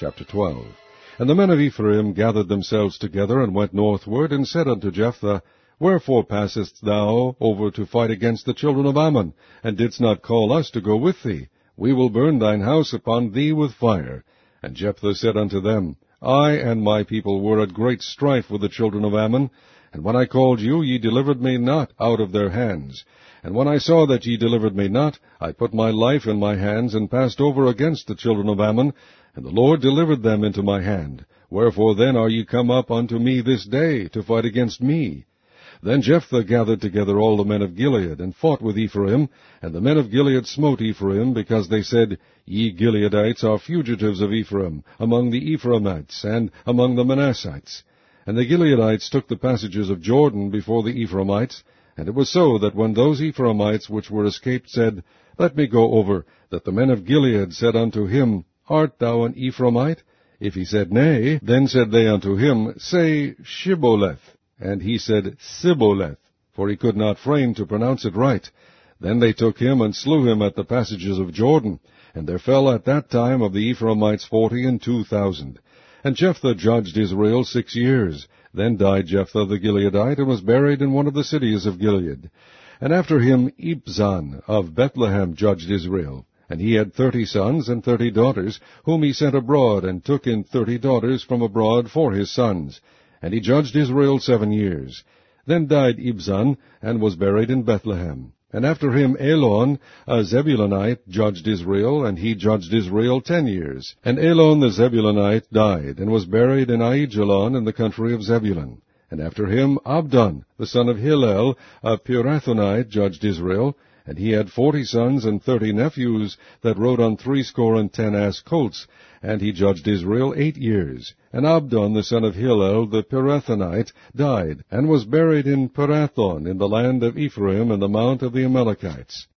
Chapter 12. And the men of Ephraim gathered themselves together, and went northward, and said unto Jephthah, Wherefore passest thou over to fight against the children of Ammon, and didst not call us to go with thee? We will burn thine house upon thee with fire. And Jephthah said unto them, I and my people were at great strife with the children of Ammon, and when I called you, ye delivered me not out of their hands. And when I saw that ye delivered me not, I put my life in my hands, and passed over against the children of Ammon, and the Lord delivered them into my hand. Wherefore then are ye come up unto me this day, to fight against me? Then Jephthah gathered together all the men of Gilead, and fought with Ephraim, and the men of Gilead smote Ephraim, because they said, Ye Gileadites are fugitives of Ephraim, among the Ephraimites, and among the Manassites. And the Gileadites took the passages of Jordan before the Ephraimites. And it was so that when those Ephraimites which were escaped said, Let me go over, that the men of Gilead said unto him, Art thou an Ephraimite? If he said, Nay, then said they unto him, Say Shibboleth. And he said, Sibboleth, for he could not frame to pronounce it right. Then they took him and slew him at the passages of Jordan. And there fell at that time of the Ephraimites 42,000. And Jephthah judged Israel 6 years. Then died Jephthah the Gileadite, and was buried in one of the cities of Gilead. And after him Ibzan of Bethlehem judged Israel. And he had 30 sons and 30 daughters, whom he sent abroad, and took in 30 daughters from abroad for his sons. And he judged Israel 7 years. Then died Ibzan, and was buried in Bethlehem. And after him Elon, a Zebulunite, judged Israel, and he judged Israel 10 years. And Elon the Zebulunite died, and was buried in Aijalon in the country of Zebulun. And after him Abdon, the son of Hillel, a Pirathonite, judged Israel, and he had 40 sons and 30 nephews that rode on 60 ass colts, and he judged Israel 8 years. And Abdon, the son of Hillel, the Pirathonite, died, and was buried in Pirathon, in the land of Ephraim, in the mount of the Amalekites.